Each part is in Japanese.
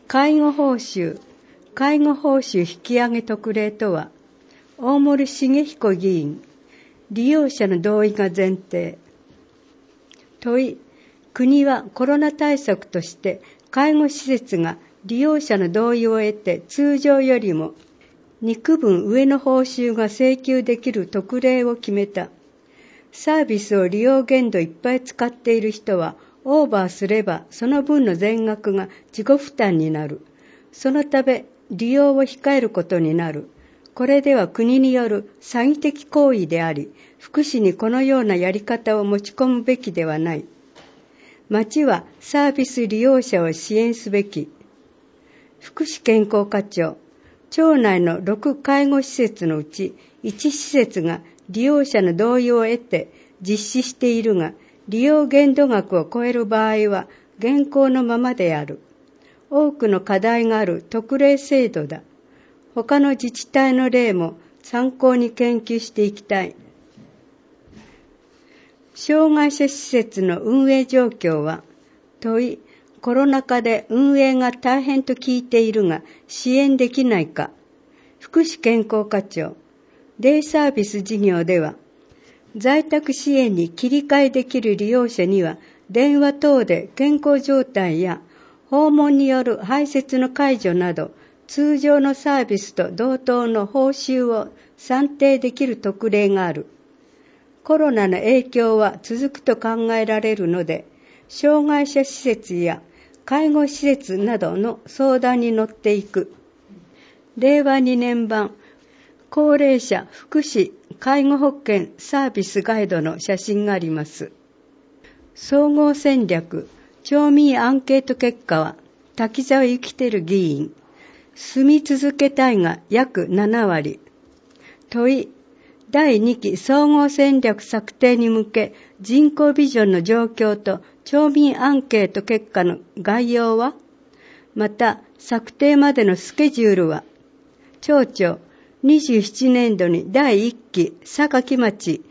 介護報酬引き上げ特例とは、大森重彦議員、利用者の同意が前提。問い、国はコロナ対策として介護施設が利用者の同意を得て通常よりも2区分上の報酬が請求できる特例を決めた。サービスを利用限度いっぱい使っている人はオーバーすればその分の全額が自己負担になる。そのため利用を控えることになる。これでは国による詐欺的行為であり、福祉にこのようなやり方を持ち込むべきではない。町はサービス利用者を支援すべき。福祉健康課長、町内の6介護施設のうち1施設が利用者の同意を得て実施しているが、利用限度額を超える場合は現行のままである。多くの課題がある特例制度だ。他の自治体の例も参考に研究していきたい。障害者施設の運営状況は、問い、コロナ禍で運営が大変と聞いているが支援できないか。福祉健康課長、デイサービス事業では、在宅支援に切り替えできる利用者には電話等で健康状態や訪問による排泄の介助など通常のサービスと同等の報酬を算定できる特例がある。コロナの影響は続くと考えられるので、障害者施設や介護施設などの相談に乗っていく。令和2年版高齢者福祉介護保険サービスガイドの写真があります。総合戦略町民アンケート結果は、滝沢幸輝議員、住み続けたいが約7割。問い、第2期総合戦略策定に向け、人口ビジョンの状況と町民アンケート結果の概要は、また策定までのスケジュールは、町長、27年度に第1期榊町、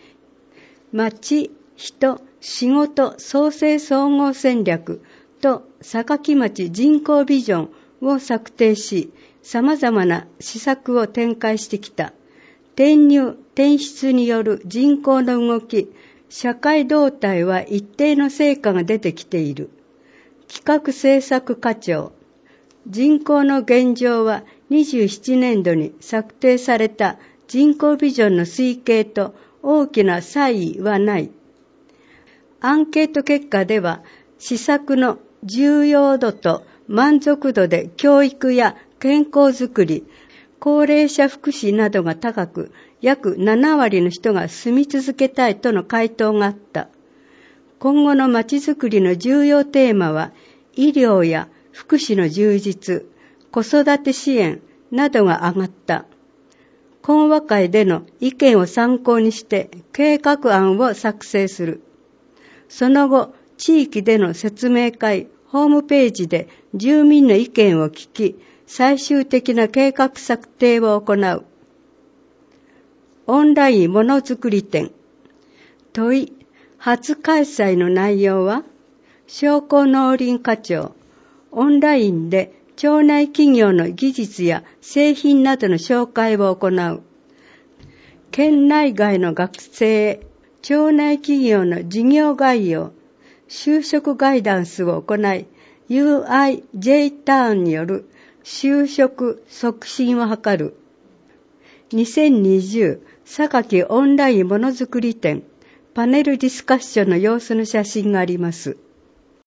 人、仕事創生総合戦略と榊町人口ビジョンを策定し、様々な施策を展開してきた。転入・転出による人口の動き、社会動態は一定の成果が出てきている。企画政策課長、人口の現状は27年度に策定された人口ビジョンの推計と大きな差異はない。アンケート結果では、施策の重要度と満足度で教育や健康づくり、高齢者福祉などが高く、約7割の人が住み続けたいとの回答があった。今後のまちづくりの重要テーマは、医療や福祉の充実、子育て支援などが挙がった。懇話会での意見を参考にして計画案を作成する。その後、地域での説明会、ホームページで住民の意見を聞き、最終的な計画策定を行う。オンラインものづくり展。問い、初開催の内容は、商工農林課長、オンラインで町内企業の技術や製品などの紹介を行う。県内外の学生へ、町内企業の事業概要、就職ガイダンスを行い、UIJ ターンによる就職促進を図る。2020榊オンラインものづくり展、パネルディスカッションの様子の写真があります。